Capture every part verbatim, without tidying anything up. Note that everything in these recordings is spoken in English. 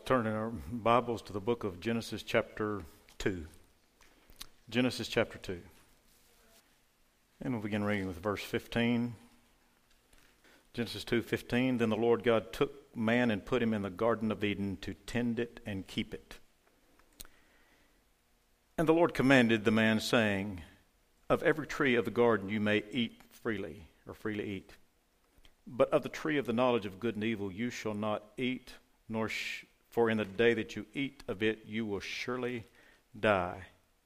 turn in our Bibles to the book of Genesis chapter two. Genesis chapter two. And we'll begin reading with verse fifteen. Genesis two fifteen. Then the Lord God took man and put him in the Garden of Eden to tend it and keep it. And the Lord commanded the man, saying, Of every tree of the garden you may eat freely, or freely eat. But of the tree of the knowledge of good and evil you shall not eat, nor sh- for in the day that you eat of it you will surely die.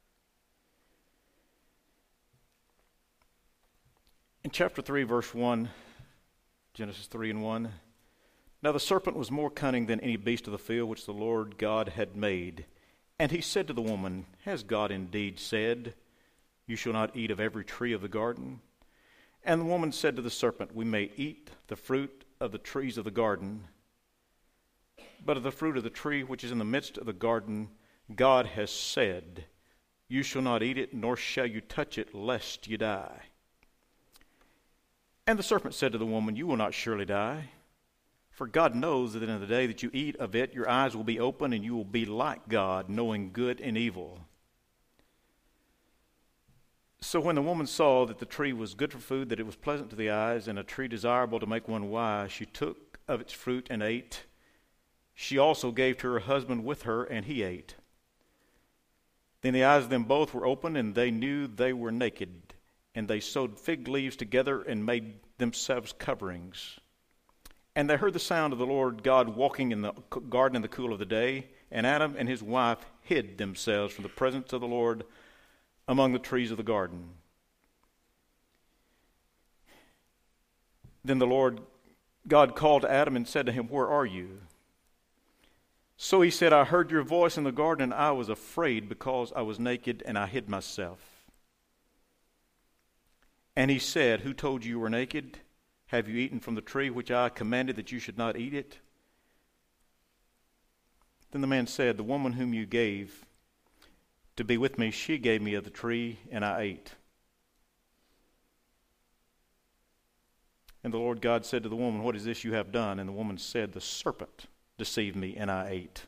In chapter three, verse one, Genesis three and one, Now the serpent was more cunning than any beast of the field which the Lord God had made. And he said to the woman, Has God indeed said, You shall not eat of every tree of the garden? And the woman said to the serpent, We may eat the fruit of the trees of the garden, but of the fruit of the tree which is in the midst of the garden, God has said, You shall not eat it, nor shall you touch it, lest you die. And the serpent said to the woman, You will not surely die, for God knows that in the day that you eat of it, your eyes will be open, and you will be like God, knowing good and evil. So when the woman saw that the tree was good for food, that it was pleasant to the eyes, and a tree desirable to make one wise, she took of its fruit and ate. She also gave to her husband with her, and he ate. Then the eyes of them both were opened, and they knew they were naked. And they sewed fig leaves together and made themselves coverings. And they heard the sound of the Lord God walking in the garden in the cool of the day, and Adam and his wife hid themselves from the presence of the Lord among the trees of the garden. Then the Lord God called to Adam and said to him, Where are you? So he said, I heard your voice in the garden, and I was afraid because I was naked, and I hid myself. And he said, Who told you you were naked? Have you eaten from the tree which I commanded that you should not eat it? Then the man said, The woman whom you gave to be with me, she gave me of the tree, and I ate. And the Lord God said to the woman, What is this you have done? And the woman said, The serpent deceived me, and I ate.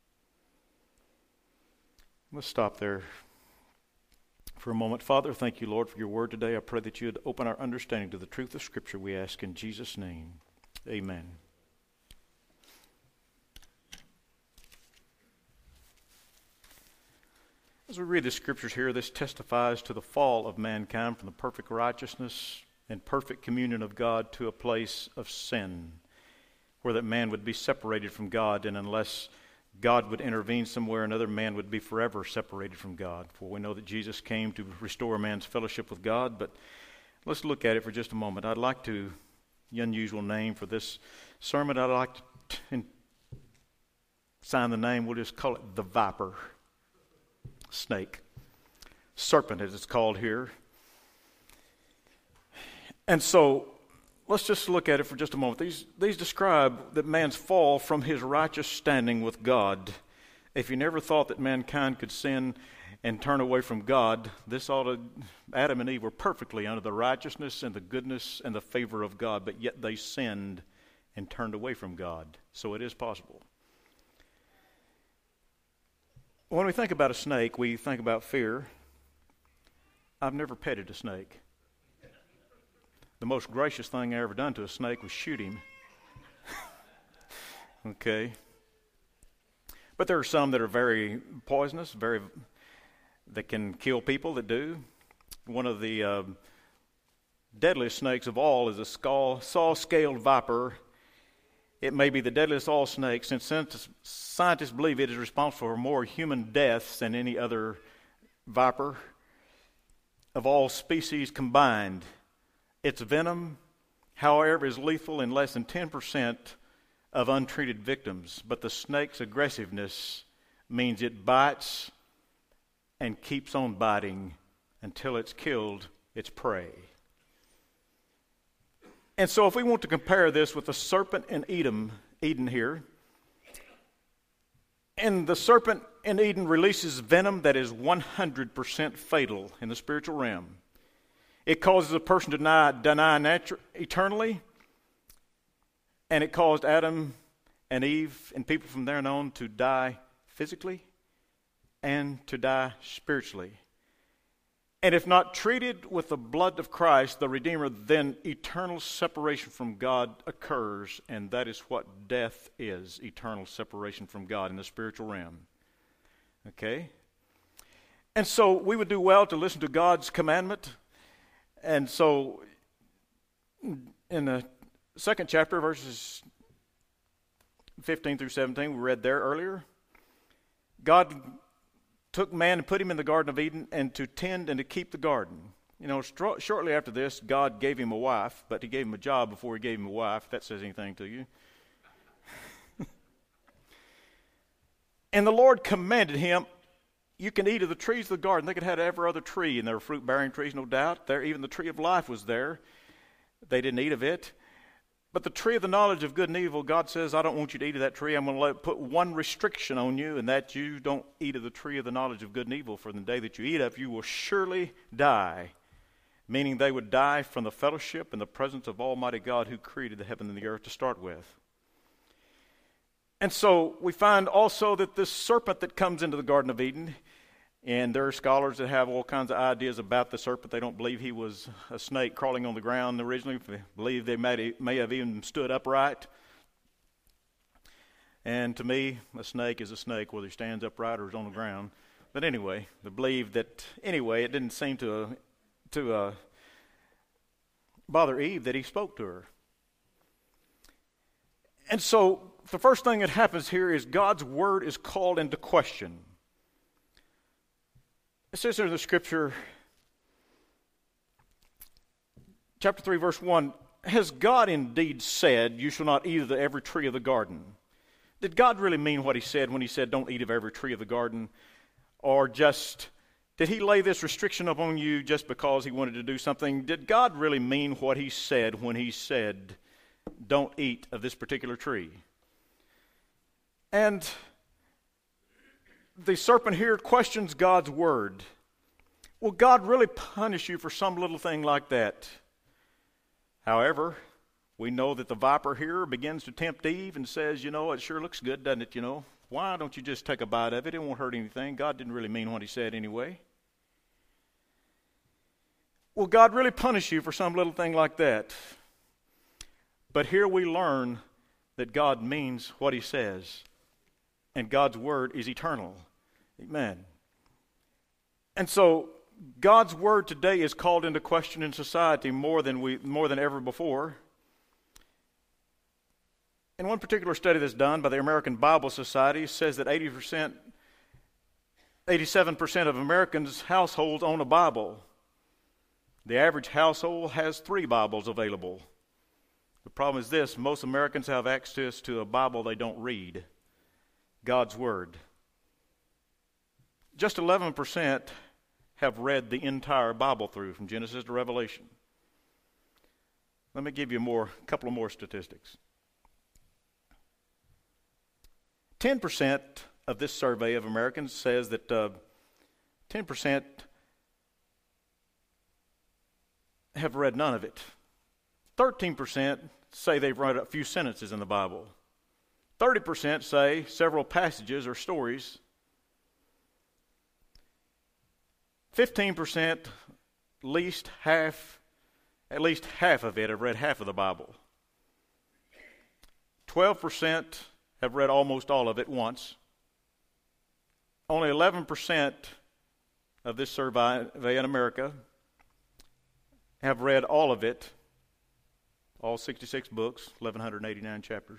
Let's stop there for a moment. Father, thank you, Lord, for your word today. I pray that you would open our understanding to the truth of Scripture, we ask in Jesus' name. Amen. As we read the Scriptures here, this testifies to the fall of mankind from the perfect righteousness and perfect communion of God to a place of sin, where that man would be separated from God, and unless God would intervene somewhere, another man would be forever separated from God. For we know that Jesus came to restore man's fellowship with God. But let's look at it for just a moment. I'd like to, the unusual name for this sermon, I'd like to t- sign the name, we'll just call it the viper. Snake. Serpent, as it's called here. And so, let's just look at it for just a moment. These these describe that man's fall from his righteous standing with God. If you never thought that mankind could sin and turn away from God, this ought to, Adam and Eve were perfectly under the righteousness and the goodness and the favor of God, but yet they sinned and turned away from God. So it is possible. When we think about a snake, we think about fear. I've never petted a snake. The most gracious thing I ever done to a snake was shoot him. Okay. But there are some that are very poisonous, very that can kill people that do. One of the uh, deadliest snakes of all is a skull, saw-scaled viper. It may be the deadliest of all snakes, since scientists believe it is responsible for more human deaths than any other viper of all species combined. Its venom, however, is lethal in less than ten percent of untreated victims. But the snake's aggressiveness means it bites and keeps on biting until it's killed its prey. And so if we want to compare this with the serpent in Eden, Eden here, and the serpent in Eden releases venom that is one hundred percent fatal in the spiritual realm. It causes a person to deny, deny natu- eternally, and it caused Adam and Eve and people from there on to die physically and to die spiritually. And if not treated with the blood of Christ, the Redeemer, then eternal separation from God occurs, and that is what death is, eternal separation from God in the spiritual realm. Okay? And so we would do well to listen to God's commandment. And so in the second chapter, verses fifteen through seventeen, we read there earlier, God took man and put him in the Garden of Eden and to tend and to keep the garden. You know, stro- shortly after this, God gave him a wife, but he gave him a job before he gave him a wife, if that says anything to you. And the Lord commanded him, you can eat of the trees of the garden. They could have every other tree, and there were fruit-bearing trees, no doubt. There, even the tree of life was there. They didn't eat of it. But the tree of the knowledge of good and evil, God says, I don't want you to eat of that tree. I'm going to let, put one restriction on you, and that you don't eat of the tree of the knowledge of good and evil. For the day that you eat of, you will surely die. Meaning they would die from the fellowship and the presence of Almighty God who created the heaven and the earth to start with. And so we find also that this serpent that comes into the Garden of Eden, and there are scholars that have all kinds of ideas about the serpent. They don't believe he was a snake crawling on the ground originally. They believe they may, may have even stood upright. And to me, a snake is a snake, whether he stands upright or is on the ground. But anyway, they believe that, anyway, it didn't seem to, uh, to uh, bother Eve that he spoke to her. And so the first thing that happens here is God's word is called into question. It says in the scripture, chapter three, verse one, has God indeed said, you shall not eat of the every tree of the garden? Did God really mean what he said when he said, don't eat of every tree of the garden? Or just, did he lay this restriction upon you just because he wanted to do something? Did God really mean what he said when he said, don't eat of this particular tree? And the serpent here questions God's word. Will God really punish you for some little thing like that? However, we know that the viper here begins to tempt Eve and says, you know, it sure looks good, doesn't it, you know? Why don't you just take a bite of it? It won't hurt anything. God didn't really mean what he said anyway. Will God really punish you for some little thing like that? But here we learn that God means what he says. And God's word is eternal. Amen. And so God's word today is called into question in society more than we more than ever before. In one particular study that's done by the American Bible Society says that eighty percent, eighty-seven percent of Americans' households own a Bible. The average household has three Bibles available. The problem is this: most Americans have access to a Bible they don't read. God's Word. Just eleven percent have read the entire Bible through, from Genesis to Revelation. Let me give you more, a couple of more statistics. ten percent of this survey of Americans says that uh, ten percent have read none of it. thirteen percent say they've read a few sentences in the Bible. thirty percent say several passages or stories. fifteen percent, at least half, at least half of it have read half of the Bible. twelve percent have read almost all of it once. Only eleven percent of this survey in America have read all of it, all sixty-six books, eleven eighty-nine chapters.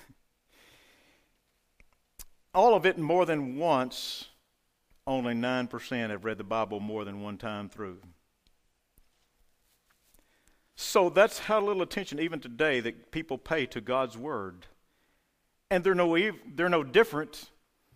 All of it more than once. Only nine percent have read the Bible more than one time through. So that's how little attention even today that people pay to God's Word. And they're no, they're no different.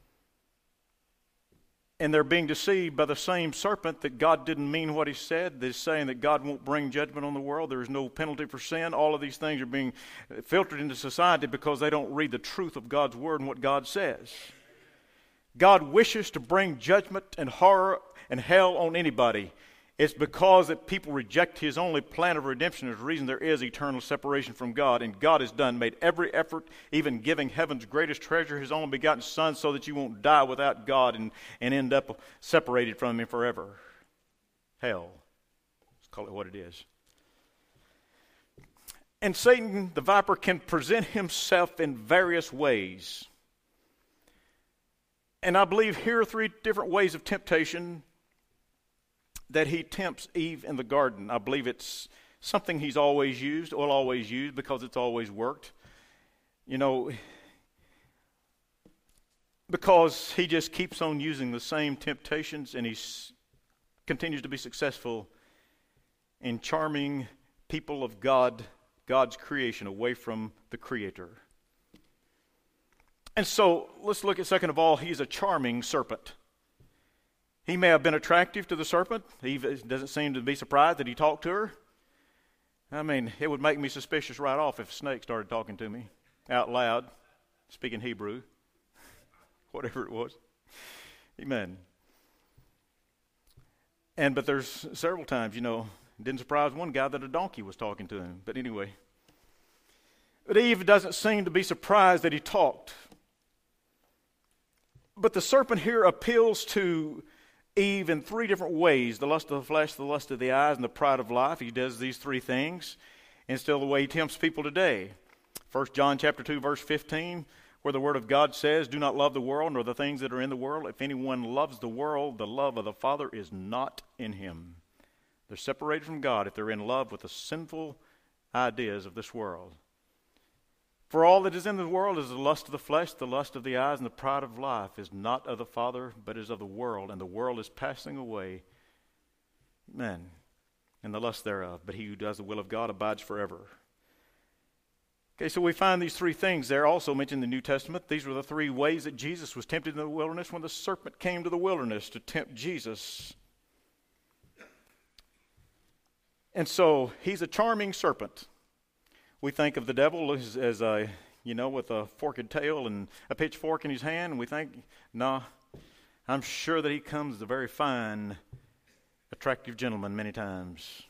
And they're being deceived by the same serpent that God didn't mean what he said. They're saying that God won't bring judgment on the world. There is no penalty for sin. All of these things are being filtered into society because they don't read the truth of God's Word and what God says. God wishes to bring judgment and horror and hell on anybody It's because that people reject his only plan of redemption is the reason there is eternal separation from God. And God has done, made every effort, even giving heaven's greatest treasure, his only begotten Son, so that you won't die without God and, and end up separated from him forever. Hell. Let's call it what it is. And Satan, the viper, can present himself in various ways. And I believe here are three different ways of temptation that he tempts Eve in the garden. I believe it's something he's always used, will always use, because it's always worked. You know, because he just keeps on using the same temptations, and he s- continues to be successful in charming people of God, God's creation, away from the Creator. And so, let's look at, second of all, he's a charming serpent. He may have been attractive to the serpent. He doesn't seem to be surprised that he talked to her. I mean, it would make me suspicious right off if a snake started talking to me out loud, speaking Hebrew, whatever it was. Amen. And but there's several times, you know, it didn't surprise one guy that a donkey was talking to him. But anyway. But Eve doesn't seem to be surprised that he talked. But the serpent here appeals to Eve in three different ways: the lust of the flesh, the lust of the eyes, and the pride of life. He does these three things, and still the way he tempts people today. First John chapter two, verse fifteen, where the word of God says, "Do not love the world, nor the things that are in the world. If anyone loves the world, the love of the Father is not in him." They're separated from God if they're in love with the sinful ideas of this world. For all that is in the world is the lust of the flesh, the lust of the eyes, and the pride of life is not of the Father, but is of the world. And the world is passing away, amen, and the lust thereof. But he who does the will of God abides forever. Okay, so we find these three things there also mentioned in the New Testament. These were the three ways that Jesus was tempted in the wilderness when the serpent came to the wilderness to tempt Jesus. And so he's a charming serpent. We think of the devil as, as a, you know, with a forked tail and a pitchfork in his hand, and we think, nah, I'm sure that he comes as a very fine, attractive gentleman many times.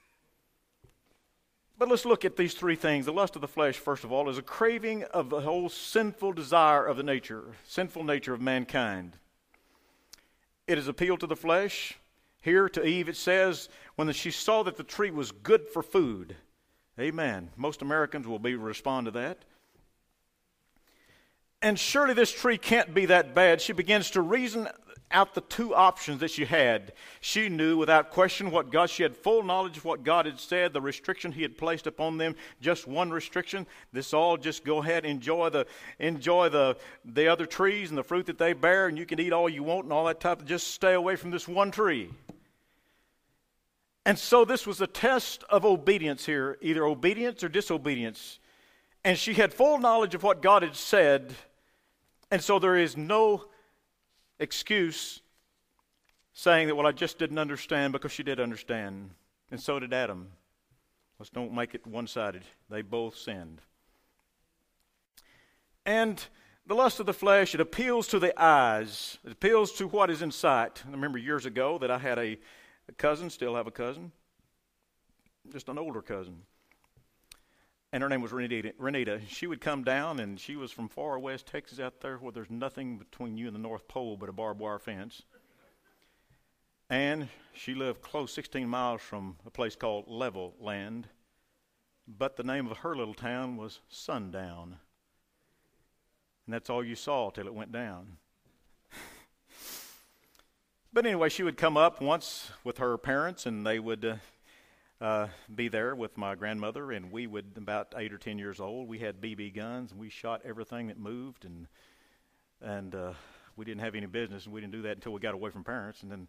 But let's look at these three things. The lust of the flesh, first of all, is a craving of the whole sinful desire of the nature, sinful nature of mankind. It is appeal to the flesh. Here to Eve it says, when she saw that the tree was good for food. Amen. Most Americans will be respond to that. And surely this tree can't be that bad. She begins to reason out the two options that she had. She knew without question what God, she had full knowledge of what God had said, the restriction he had placed upon them, just one restriction. This all just go ahead, enjoy the enjoy the, the other trees and the fruit that they bear, and you can eat all you want and all that type of, just stay away from this one tree. And so this was a test of obedience here, either obedience or disobedience. And she had full knowledge of what God had said, and so there is no excuse saying that, well, I just didn't understand, because she did understand. And so did Adam. Let's don't make it one-sided. They both sinned. And the lust of the flesh, it appeals to the eyes. It appeals to what is in sight. I remember years ago that I had a A cousin, still have a cousin, just an older cousin. And her name was Renita. Renita. She would come down, and she was from far west Texas out there where there's nothing between you and the North Pole but a barbed wire fence. And she lived close, sixteen miles from a place called Level Land. But the name of her little town was Sundown. And that's all you saw till it went down. But anyway, she would come up once with her parents, and they would uh, uh, be there with my grandmother, and we would, about eight or ten years old, we had B B guns, and we shot everything that moved, and and uh, we didn't have any business, and we didn't do that until we got away from parents. And then,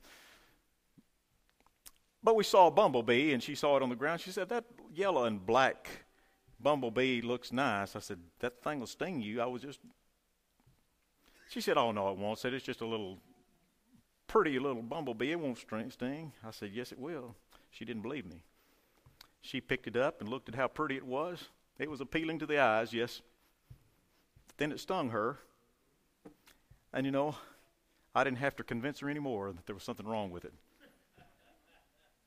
but we saw a bumblebee, and she saw it on the ground. She said, "That yellow and black bumblebee looks nice." I said, "That thing will sting you." I was just, she said, "Oh, no, it won't." I said, "It's just a little pretty little bumblebee. It won't sting." I said, "Yes, it will." She didn't believe me. She picked it up and looked at how pretty it was. It was appealing to the eyes, yes. But then it stung her. And you know, I didn't have to convince her anymore that there was something wrong with it.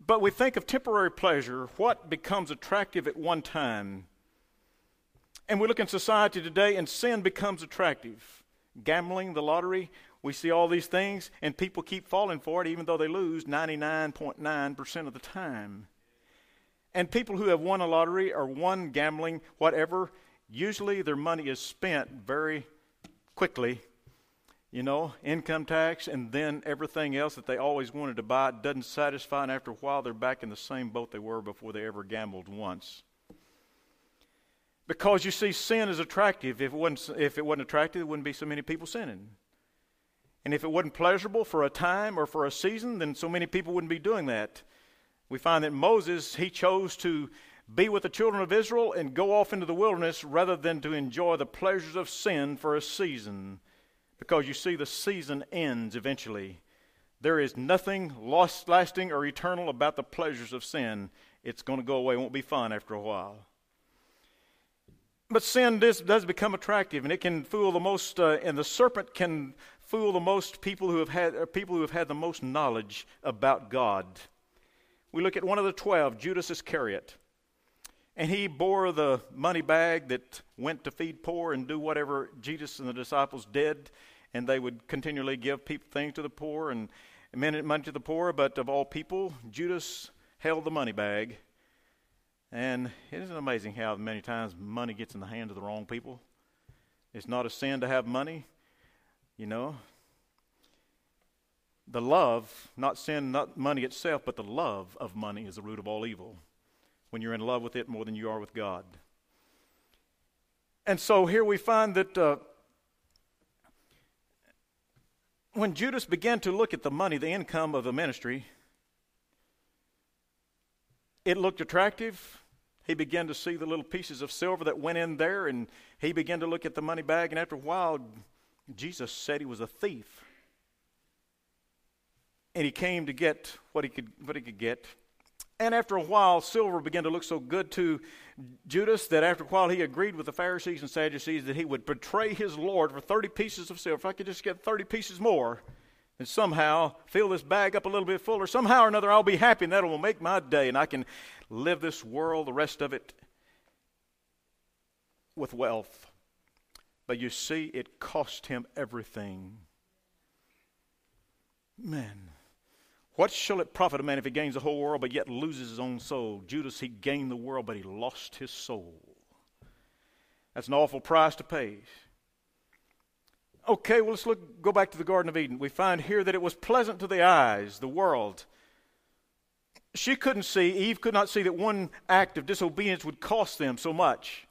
But we think of temporary pleasure, what becomes attractive at one time. And we look in society today and sin becomes attractive. Gambling, the lottery, we see all these things and people keep falling for it even though they lose ninety-nine point nine percent of the time. And people who have won a lottery or won gambling, whatever, usually their money is spent very quickly. You know, income tax and then everything else that they always wanted to buy doesn't satisfy, and after a while they're back in the same boat they were before they ever gambled once. Because you see, sin is attractive. If it wasn't, if it wasn't attractive, there wouldn't be so many people sinning. And if it wasn't pleasurable for a time or for a season, then so many people wouldn't be doing that. We find that Moses, he chose to be with the children of Israel and go off into the wilderness rather than to enjoy the pleasures of sin for a season. Because you see, the season ends eventually. There is nothing lost, lasting or eternal about the pleasures of sin. It's going to go away. It won't be fun after a while. But sin does, does become attractive, and it can fool the most, uh, and the serpent can fool the most people who have had uh, people who have had the most knowledge about God. We look at one of the twelve, Judas Iscariot. And he bore the money bag that went to feed poor and do whatever Jesus and the disciples did. And they would continually give people things to the poor and money to the poor. But of all people, Judas held the money bag. And isn't it amazing how many times money gets in the hands of the wrong people? It's not a sin to have money, you know. The love, not sin, not money itself, but the love of money is the root of all evil. When you're in love with it more than you are with God. And so here we find that uh, when Judas began to look at the money, the income of the ministry, it looked attractive. He began to see the little pieces of silver that went in there, and he began to look at the money bag, and after a while, Jesus said he was a thief. And he came to get what he could, what he could get. And after a while, silver began to look so good to Judas that after a while he agreed with the Pharisees and Sadducees that he would betray his Lord for thirty pieces of silver. If I could just get thirty pieces more and somehow fill this bag up a little bit fuller, somehow or another I'll be happy and that will make my day and I can live this world, the rest of it, with wealth. But you see, it cost him everything. Man. What shall it profit a man if he gains the whole world but yet loses his own soul? Judas, he gained the world but he lost his soul. That's an awful price to pay. Okay, well let's look. Go back to the Garden of Eden. We find here that it was pleasant to the eyes, the world. She couldn't see, Eve could not see that one act of disobedience would cost them so much.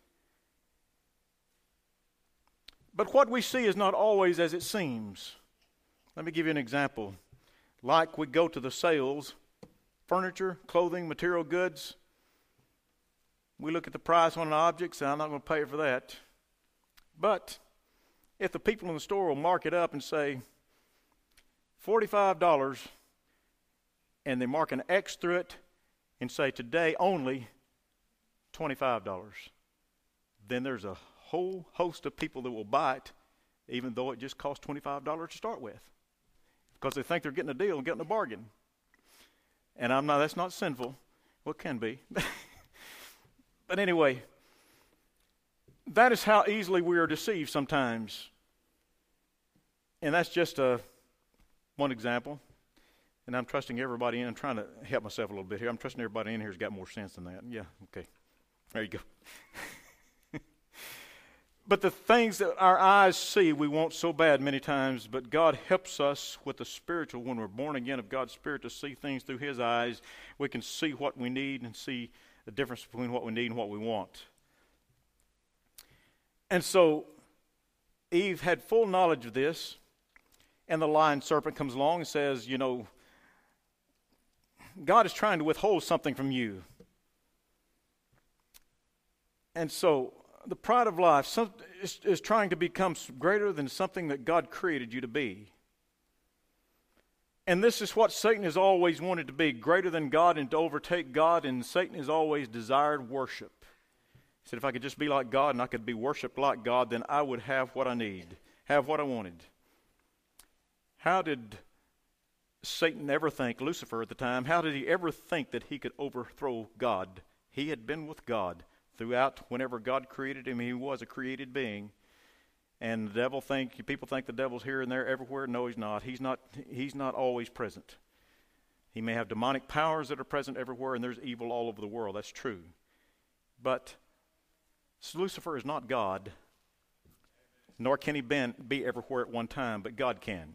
But what we see is not always as it seems. Let me give you an example. Like we go to the sales, furniture, clothing, material goods. We look at the price on an object, say, I'm not going to pay for that. But if the people in the store will mark it up and say forty-five dollars, and they mark an X through it and say today only twenty-five dollars, then there's a whole host of people that will buy it, even though it just costs twenty-five dollars to start with. Because they think they're getting a deal and getting a bargain. And I'm not, that's not sinful. Well, it can be. But anyway, that is how easily we are deceived sometimes. And that's just a, one example. And I'm trusting everybody in. I'm trying to help myself a little bit here. I'm trusting everybody in here has got more sense than that. Yeah, okay. There you go. But the things that our eyes see, we want so bad many times, but God helps us with the spiritual, when we're born again of God's Spirit, to see things through His eyes. We can see what we need and see the difference between what we need and what we want. And so Eve had full knowledge of this, and the lion serpent comes along and says, you know, God is trying to withhold something from you. And so the pride of life some, is, is trying to become greater than something that God created you to be. And this is what Satan has always wanted to be, greater than God and to overtake God, and Satan has always desired worship. He said, if I could just be like God and I could be worshipped like God, then I would have what I need, have what I wanted. How did Satan ever think, Lucifer at the time, how did he ever think that he could overthrow God? He had been with God throughout. Whenever God created him, he was a created being. And the devil think, people think the devil's here and there everywhere. No, he's not. He's not, he's not always present. He may have demonic powers that are present everywhere, and there's evil all over the world. That's true. But Lucifer is not God, nor can he be everywhere at one time, but God can.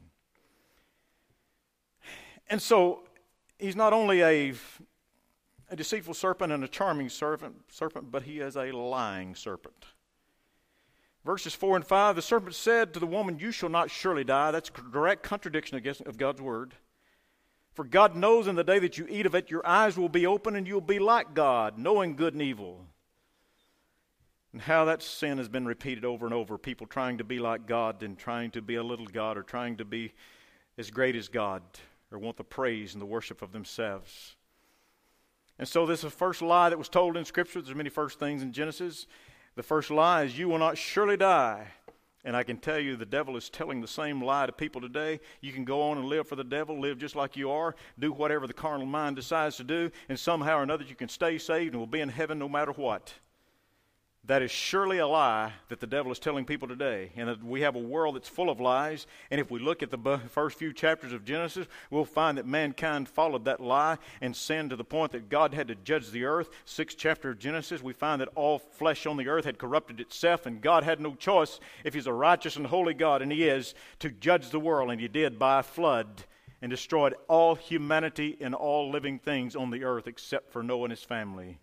And so he's not only a, a deceitful serpent and a charming serpent, serpent, but he is a lying serpent. Verses four and five, the serpent said to the woman, "You shall not surely die." That's a direct contradiction of God's word. "For God knows in the day that you eat of it, your eyes will be open and you'll be like God, knowing good and evil." And how that sin has been repeated over and over. People trying to be like God and trying to be a little God, or trying to be as great as God, or want the praise and the worship of themselves. And so this is the first lie that was told in Scripture. There's many first things in Genesis. The first lie is, "You will not surely die." And I can tell you the devil is telling the same lie to people today. You can go on and live for the devil, live just like you are, do whatever the carnal mind decides to do, and somehow or another you can stay saved and will be in heaven no matter what. That is surely a lie that the devil is telling people today. And that we have a world that's full of lies. And if we look at the first few chapters of Genesis, we'll find that mankind followed that lie and sinned to the point that God had to judge the earth. Sixth chapter of Genesis, we find that all flesh on the earth had corrupted itself, and God had no choice, if he's a righteous and holy God, and he is, to judge the world. And he did by a flood, and destroyed all humanity and all living things on the earth except for Noah and his family.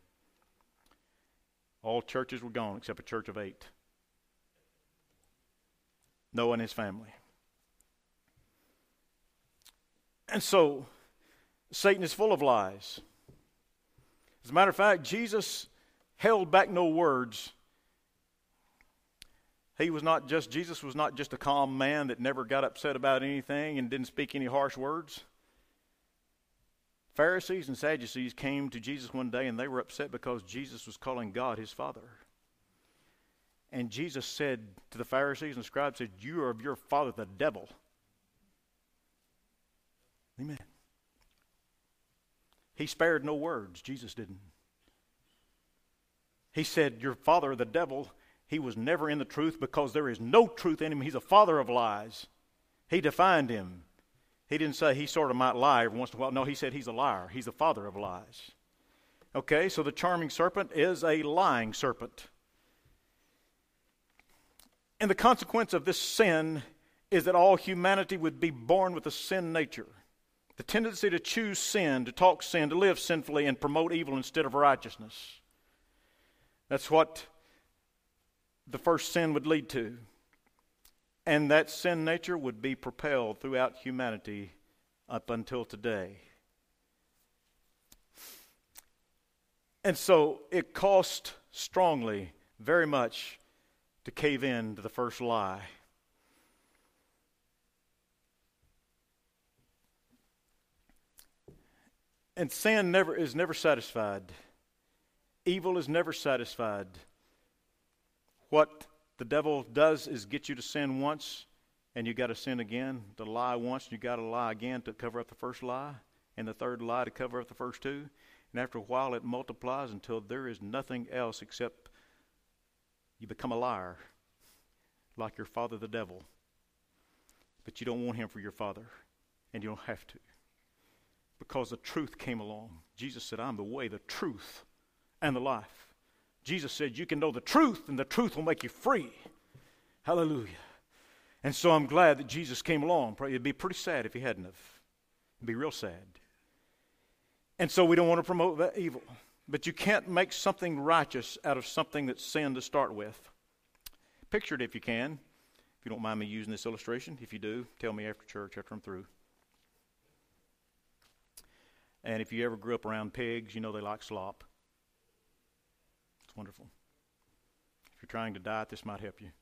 All churches were gone except a church of eight. Noah and his family. And so, Satan is full of lies. As a matter of fact, Jesus held back no words. He was not just, Jesus was not just a calm man that never got upset about anything and didn't speak any harsh words. Pharisees and Sadducees came to Jesus one day, and they were upset because Jesus was calling God his Father. And Jesus said to the Pharisees and the scribes, said, "You are of your father the devil." Amen. He spared no words. Jesus didn't. He said, "Your father the devil." He was never in the truth because there is no truth in him. He's a father of lies. He defined him. He didn't say he sort of might lie every once in a while. No, he said he's a liar. He's the father of lies. Okay, so the charming serpent is a lying serpent. And the consequence of this sin is that all humanity would be born with a sin nature. The tendency to choose sin, to talk sin, to live sinfully, and promote evil instead of righteousness. That's what the first sin would lead to. And that sin nature would be propelled throughout humanity up until today. And so it cost strongly, very much, to cave in to the first lie. And sin never is never satisfied. Evil is never satisfied. What the devil does is get you to sin once, and you got to sin again. To lie once, and you got to lie again to cover up the first lie, and the third lie to cover up the first two. And after a while, it multiplies until there is nothing else except you become a liar, like your father, the devil. But you don't want him for your father, and you don't have to, because the truth came along. Jesus said, "I'm the way, the truth, and the life." Jesus said, "You can know the truth, and the truth will make you free." Hallelujah. And so I'm glad that Jesus came along. It'd be pretty sad if he hadn't have. It'd be real sad. And so we don't want to promote that evil. But you can't make something righteous out of something that's sin to start with. Picture it if you can. If you don't mind me using this illustration. If you do, tell me after church, after I'm through. And if you ever grew up around pigs, you know they like slop. It's wonderful. If you're trying to diet, this might help you.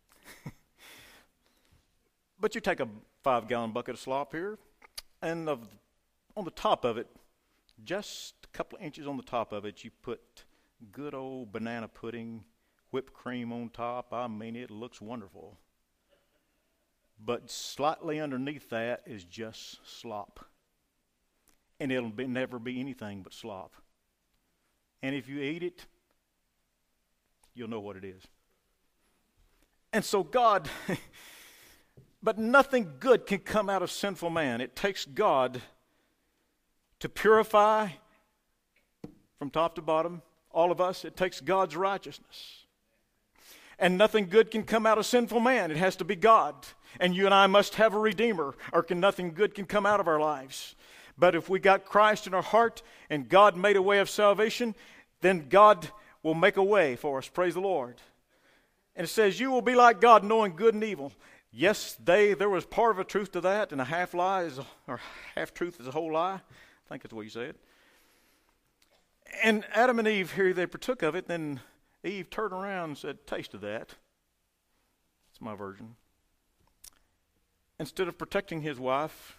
But you take a five-gallon bucket of slop here, and of, on the top of it, just a couple of inches on the top of it, you put good old banana pudding, whipped cream on top. I mean, it looks wonderful. but slightly underneath that is just slop. And it'll be, never be anything but slop. And if you eat it, you'll know what it is. And so God, but nothing good can come out of sinful man. It takes God to purify from top to bottom, all of us. It takes God's righteousness. And nothing good can come out of sinful man. It has to be God. And you and I must have a Redeemer, or can, nothing good can come out of our lives. But if we got Christ in our heart and God made a way of salvation, then God will make a way for us. Praise the Lord. And it says, you will be like God, knowing good and evil. Yes, they there was part of a truth to that, and a half lie is, or half truth is a whole lie. I think that's what you said. And Adam and Eve here, they partook of it. Then Eve turned around and said, taste of that. That's my version. Instead of protecting his wife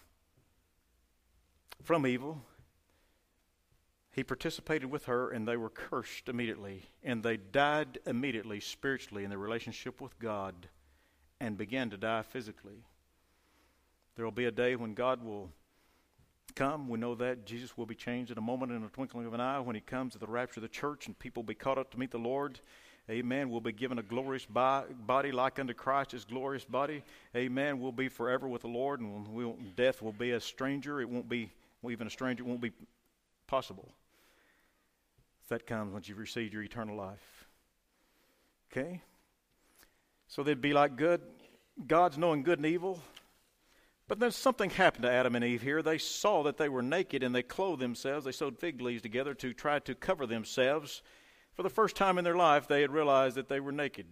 from evil, he participated with her, and they were cursed immediately. And they died immediately spiritually in their relationship with God, and began to die physically. There will be a day when God will come. We know that Jesus will be changed in a moment, in a twinkling of an eye, when he comes to the rapture of the church, and people will be caught up to meet the Lord. Amen. We'll be given a glorious body like unto Christ, his glorious body. Amen. We'll be forever with the Lord, and we won't, death will be a stranger. It won't be, well, even a stranger, it won't be possible. That comes once you've received your eternal life. Okay? So they'd be like good. God's knowing good and evil. But then something happened to Adam and Eve here. They saw that they were naked, and they clothed themselves. They sewed fig leaves together to try to cover themselves. For the first time in their life, they had realized that they were naked.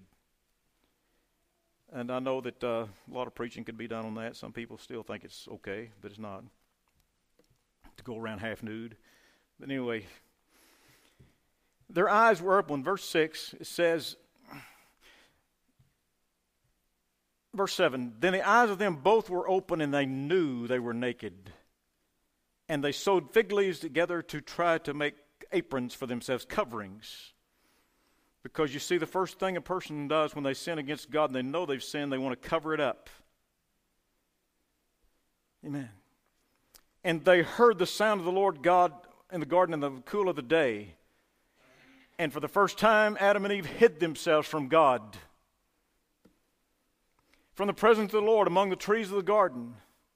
And I know that uh, a lot of preaching could be done on that. Some people still think it's okay, but it's not, to go around half nude. But anyway, their eyes were open. Verse six, it says, verse seven, then the eyes of them both were open, and they knew they were naked. And they sewed fig leaves together to try to make aprons for themselves, coverings. Because you see, the first thing a person does when they sin against God and they know they've sinned, they want to cover it up. Amen. And they heard the sound of the Lord God in the garden in the cool of the day. And for the first time, Adam and Eve hid themselves from God, from the presence of the Lord among the trees of the garden.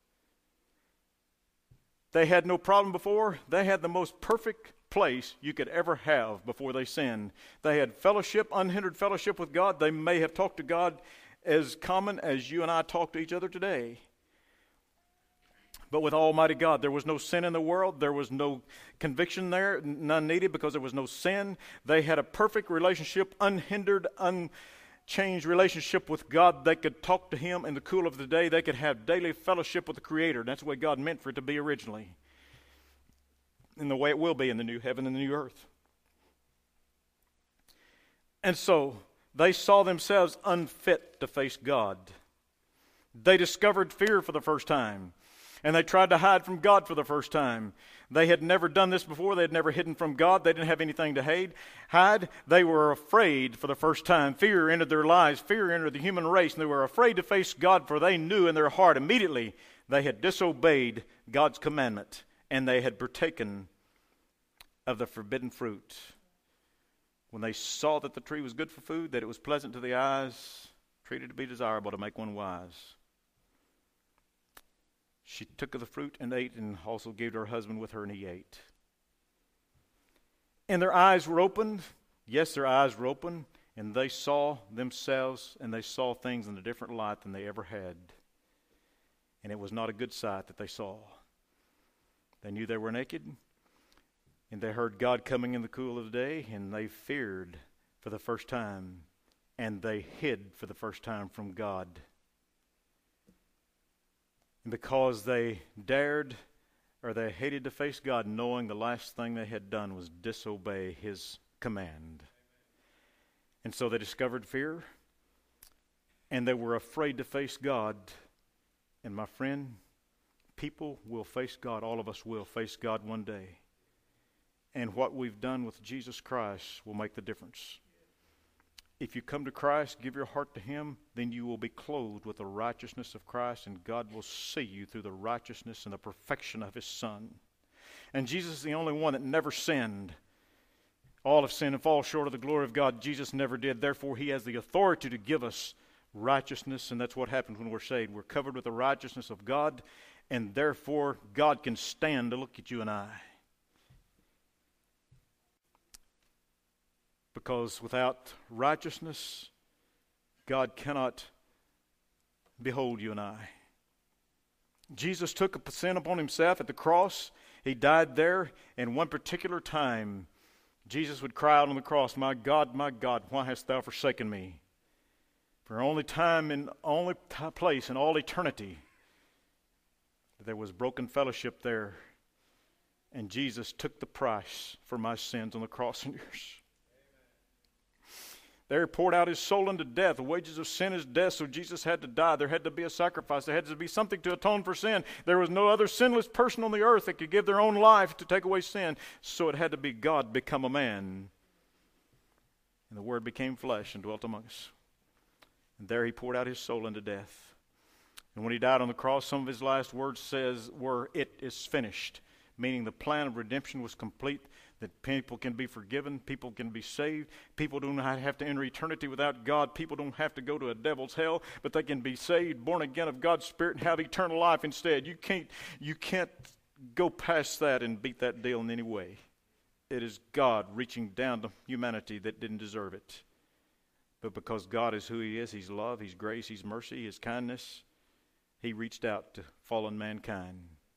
They had no problem before. They had the most perfect place you could ever have before they sinned. They had fellowship, unhindered fellowship with God. They may have talked to God as common as you and I talk to each other today. But with Almighty God, there was no sin in the world. There was no conviction there, none needed, because there was no sin. They had a perfect relationship, unhindered, unchanged relationship with God. They could talk to him in the cool of the day. They could have daily fellowship with the Creator. That's the way God meant for it to be originally, and the way it will be in the new heaven and the new earth. And so they saw themselves unfit to face God. They discovered fear for the first time. And they tried to hide from God for the first time. They had never done this before. They had never hidden from God. They didn't have anything to hide. Hide. They were afraid for the first time. Fear entered their lives. Fear entered the human race. And they were afraid to face God, for they knew in their heart immediately they had disobeyed God's commandment, and they had partaken of the forbidden fruit. When they saw that the tree was good for food, that it was pleasant to the eyes, treated to be desirable to make one wise, she took of the fruit and ate, and also gave to her husband with her, and he ate. And their eyes were opened. Yes, their eyes were open, and they saw themselves, and they saw things in a different light than they ever had. And it was not a good sight that they saw. They knew they were naked, and they heard God coming in the cool of the day, and they feared for the first time, and they hid for the first time from God. And because they dared, or they hated to face God, knowing the last thing they had done was disobey his command. And so they discovered fear, and they were afraid to face God. And my friend, people will face God. All of us will face God one day. And what we've done with Jesus Christ will make the difference. If you come to Christ, give your heart to Him, then you will be clothed with the righteousness of Christ, and God will see you through the righteousness and the perfection of His Son. And Jesus is the only one that never sinned. All have sinned and fall short of the glory of God. Jesus never did. Therefore, He has the authority to give us righteousness, and that's what happens when we're saved. We're covered with the righteousness of God, and therefore God can stand to look at you and I. Because without righteousness, God cannot behold you and I. Jesus took a sin upon Himself at the cross. He died there, and one particular time, Jesus would cry out on the cross, "My God, my God, why hast Thou forsaken me?" For only time and only t- place in all eternity, there was broken fellowship there, and Jesus took the price for my sins on the cross and yours. There He poured out His soul unto death. The wages of sin is death, so Jesus had to die. There had to be a sacrifice. There had to be something to atone for sin. There was no other sinless person on the earth that could give their own life to take away sin, so it had to be God become a man. And the Word became flesh and dwelt among us. And there He poured out His soul unto death. And when He died on the cross, some of His last words says were, "It is finished," meaning the plan of redemption was complete, that people can be forgiven, people can be saved, people do not have to enter eternity without God, people don't have to go to a devil's hell, but they can be saved, born again of God's Spirit, and have eternal life instead. You can't, you can't go past that and beat that deal in any way. It is God reaching down to humanity that didn't deserve it. But because God is who He is, He's love, He's grace, He's mercy, His kindness, He reached out to fallen mankind.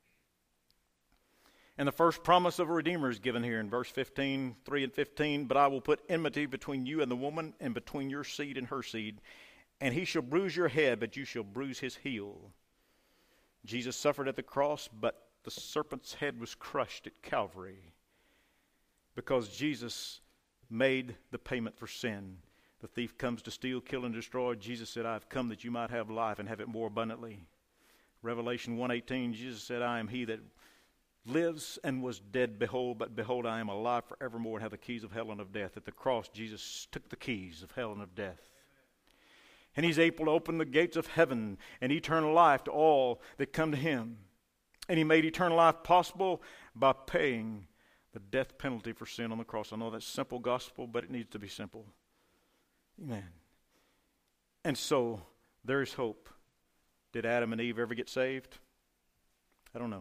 And the first promise of a Redeemer is given here in verse fifteen, three and fifteen. "But I will put enmity between you and the woman, and between your seed and her seed. And he shall bruise your head, but you shall bruise his heel." Jesus suffered at the cross, but the serpent's head was crushed at Calvary. Because Jesus made the payment for sin. The thief comes to steal, kill, and destroy. Jesus said, "I have come that you might have life and have it more abundantly." Revelation one eighteen, Jesus said, "I am he that lives and was dead, behold, but behold, I am alive forevermore and have the keys of hell and of death." At the cross, Jesus took the keys of hell and of death. And He's able to open the gates of heaven and eternal life to all that come to Him. And He made eternal life possible by paying the death penalty for sin on the cross. I know that's simple gospel, but it needs to be simple. Amen. And so, there is hope. Did Adam and Eve ever get saved? I don't know.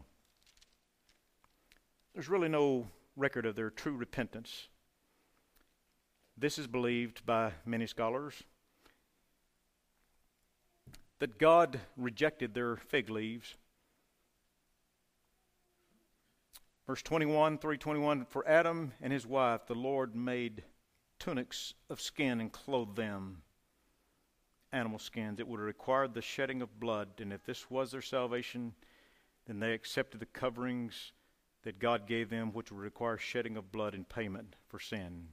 There's really no record of their true repentance. This is believed by many scholars, that God rejected their fig leaves. Verse twenty-one, three twenty-one, "For Adam and his wife the Lord made tunics of skin and clothed them." Animal skins. It would have required the shedding of blood, and if this was their salvation, then they accepted the coverings that God gave them, which would require shedding of blood in payment for sin.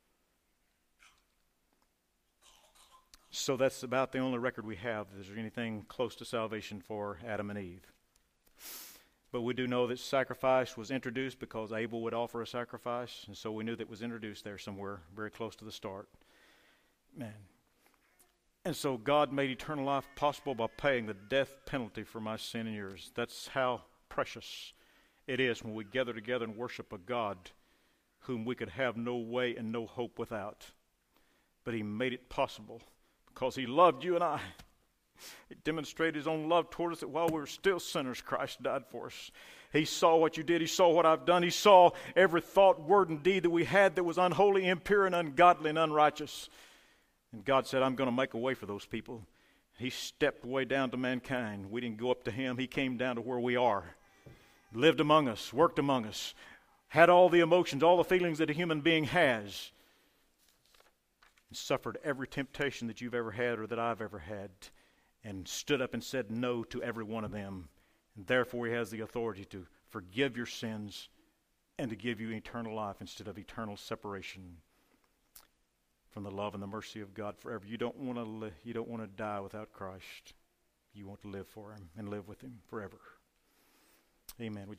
So that's about the only record we have that there's anything close to salvation for Adam and Eve. But we do know that sacrifice was introduced because Abel would offer a sacrifice, and so we knew that it was introduced there somewhere very close to the start. Man. And so God made eternal life possible by paying the death penalty for my sin and yours. That's how precious it is when we gather together and worship a God whom we could have no way and no hope without. But He made it possible because He loved you and I. He demonstrated His own love toward us, that while we were still sinners, Christ died for us. He saw what you did. He saw what I've done. He saw every thought, word, and deed that we had that was unholy, impure, and ungodly, and unrighteous. And God said, "I'm going to make a way for those people." He stepped way down to mankind. We didn't go up to Him. He came down to where we are. Lived among us, worked among us, had all the emotions, all the feelings that a human being has, and suffered every temptation that you've ever had or that I've ever had, and stood up and said no to every one of them. And therefore He has the authority to forgive your sins and to give you eternal life instead of eternal separation from the love and the mercy of God forever. You don't want to li- you don't want to die without Christ. You want to live for Him and live with Him forever. Amen. Would you